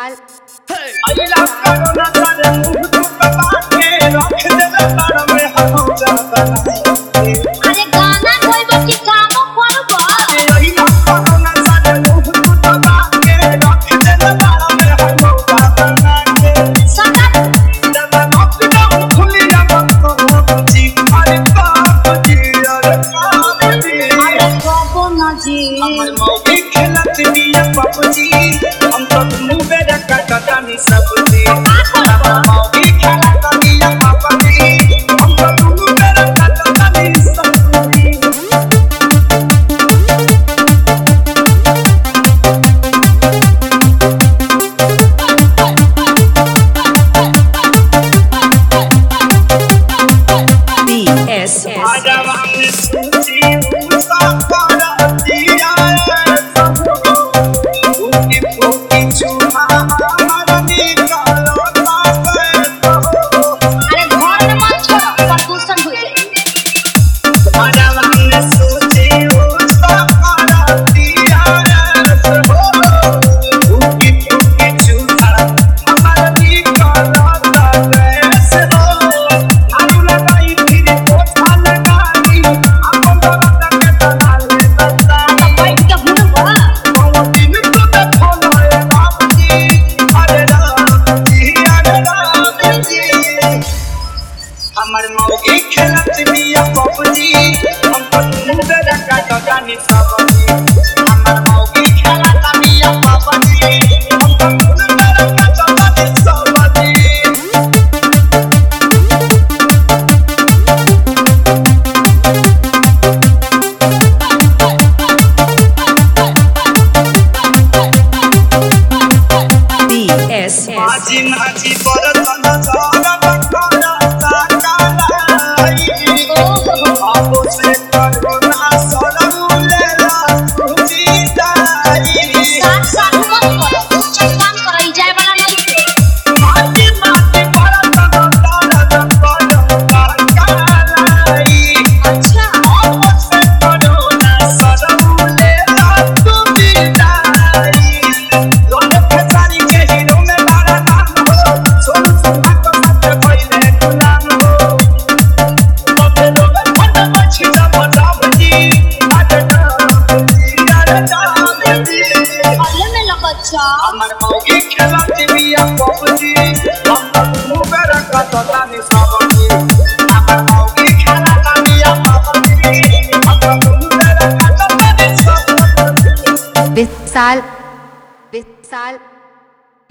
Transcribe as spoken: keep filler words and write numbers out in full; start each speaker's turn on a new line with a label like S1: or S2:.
S1: साल
S2: अइला कोरोना सारे मुंह तू कबा के रख देले बाड़ में हम जाता नहीं।
S3: अरे गाना गइबो कि कामो करबो।
S2: अइला कोरोना सारे मुंह तू कबा के रख देले बाड़ में हम जाता नहीं।
S3: सदा
S2: दादा लॉकडाउन खुली अब जी अरे बाप जी अरे बाप जी
S3: अरे कबो न जी
S2: हमर मौगी खेलत बिया पबजी हम तो मुंह बेरा काटा नहीं सब जी हमर मौगी खेलत बिया पबजी हम तो मुंह बेरा काटा नहीं सब जी।
S1: बी एस
S2: आजा हमने सूची उसका करा दिया फूकी फूकी चूहा हमारा निकालो ताकत
S3: अरे घर में मत छोड़ प्रदूषण हो जाए।
S2: आजा हमने सूची उसका करा दिया फूकी फूकी चूहा हमारा निकालो ताकत आलू लगाई फिर पोछा लगाई अपन दरवाजा के बना ले बता
S3: बैठ के हुनवा
S2: हमर मौगी खेलत बिया पबजी हम तो मुंडरा काट जानी सबजी हमर मौगी खेलत बिया पबजी हम तो मुंडरा काट जानी सबजी।
S1: बी एस
S2: माझी माझी परतन सारा बखरा साकालाई आपो से करुणा सरमुलेला सुजीताई
S3: साथ साथ मत करो कुछ काम करई जाए वाला नहीं थे।
S2: माझी माझी परतन सारा बखरा साकालाई
S3: अच्छा
S2: आपो से करुणा सरमुलेला सुजीताई दोनों खेसारी के हीरो में मारा नाम हो सोनू सुहा को साथ पहले गुलाम हो बबे लोग फट मछी जब जाबजी अरे जाबजी अरे जाबजी
S3: अल्ले में लग अच्छा
S2: हमर मौगी खेलत बिया पबजी हम तो मुंह पे रखत तानी सबजी हमर मौगी खेलत बिया पबजी हम तो मुंह पे रखत तानी सबजी।
S1: विशाल विशाल